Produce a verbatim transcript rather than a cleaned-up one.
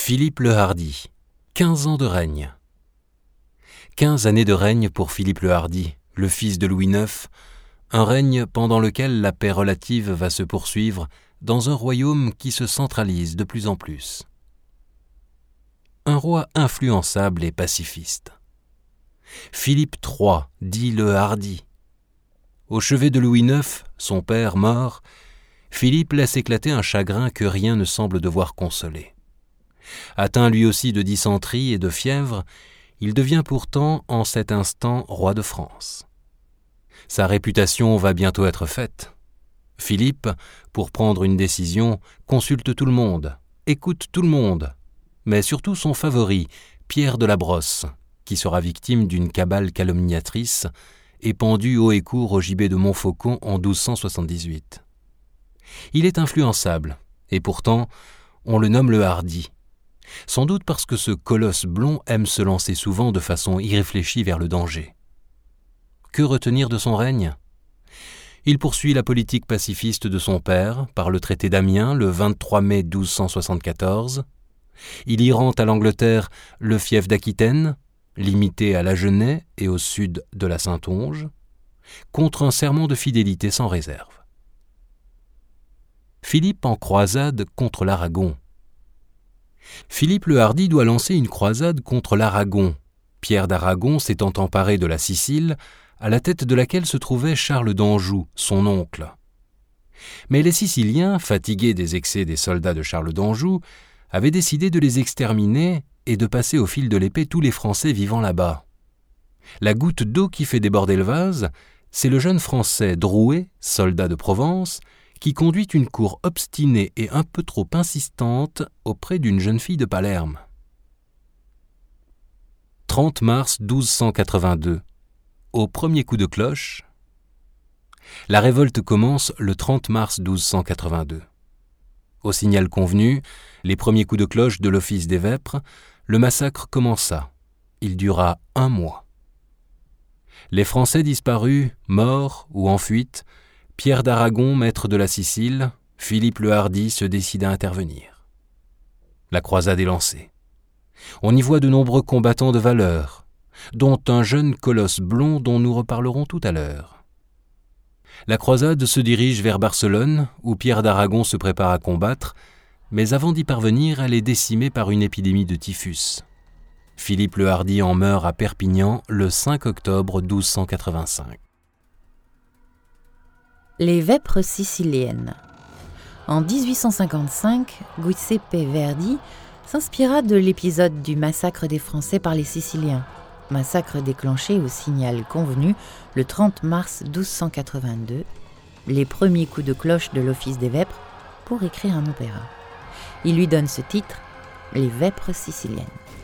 Philippe le Hardi, quinze ans de règne. Quinze années de règne pour Philippe le Hardi, le fils de Louis neuf, un règne pendant lequel la paix relative va se poursuivre dans un royaume qui se centralise de plus en plus. Un roi influençable et pacifiste. Philippe trois, dit le Hardi. Au chevet de Louis neuf, son père mort, Philippe laisse éclater un chagrin que rien ne semble devoir consoler. Atteint lui aussi de dysenterie et de fièvre, il devient pourtant en cet instant roi de France. Sa réputation va bientôt être faite. Philippe, pour prendre une décision, consulte tout le monde, écoute tout le monde, mais surtout son favori, Pierre de la Brosse, qui sera victime d'une cabale calomniatrice et pendu haut et court au gibet de Montfaucon en douze cent soixante-dix-huit. Il est influençable, et pourtant, on le nomme le Hardi. Sans doute parce que ce colosse blond aime se lancer souvent de façon irréfléchie vers le danger. Que retenir de son règne ? Il poursuit la politique pacifiste de son père par le traité d'Amiens le vingt-trois mai douze cent soixante-quatorze. Il y rend à l'Angleterre le fief d'Aquitaine, limité à l'Agenais et au sud de la Saintonge, contre un serment de fidélité sans réserve. Philippe en croisade contre l'Aragon. Philippe le Hardi doit lancer une croisade contre l'Aragon, Pierre d'Aragon s'étant emparé de la Sicile, à la tête de laquelle se trouvait Charles d'Anjou, son oncle. Mais les Siciliens, fatigués des excès des soldats de Charles d'Anjou, avaient décidé de les exterminer et de passer au fil de l'épée tous les Français vivant là-bas. La goutte d'eau qui fait déborder le vase, c'est le jeune Français Drouet, soldat de Provence, qui conduit une cour obstinée et un peu trop insistante auprès d'une jeune fille de Palerme. trente mars douze cent quatre-vingt-deux. Au premier coup de cloche, la révolte commence le trente mars douze cent quatre-vingt-deux. Au signal convenu, les premiers coups de cloche de l'office des Vêpres, le massacre commença. Il dura un mois. Les Français disparus, morts ou en fuite, Pierre d'Aragon, maître de la Sicile, Philippe le Hardi se décida à intervenir. La croisade est lancée. On y voit de nombreux combattants de valeur, dont un jeune colosse blond dont nous reparlerons tout à l'heure. La croisade se dirige vers Barcelone, où Pierre d'Aragon se prépare à combattre, mais avant d'y parvenir, elle est décimée par une épidémie de typhus. Philippe le Hardi en meurt à Perpignan le cinq octobre douze cent quatre-vingt-cinq. Les Vêpres siciliennes. En dix-huit cent cinquante-cinq, Giuseppe Verdi s'inspira de l'épisode du massacre des Français par les Siciliens, massacre déclenché au signal convenu le trente mars douze cent quatre-vingt-deux, les premiers coups de cloche de l'office des Vêpres, pour écrire un opéra. Il lui donne ce titre, Les Vêpres siciliennes.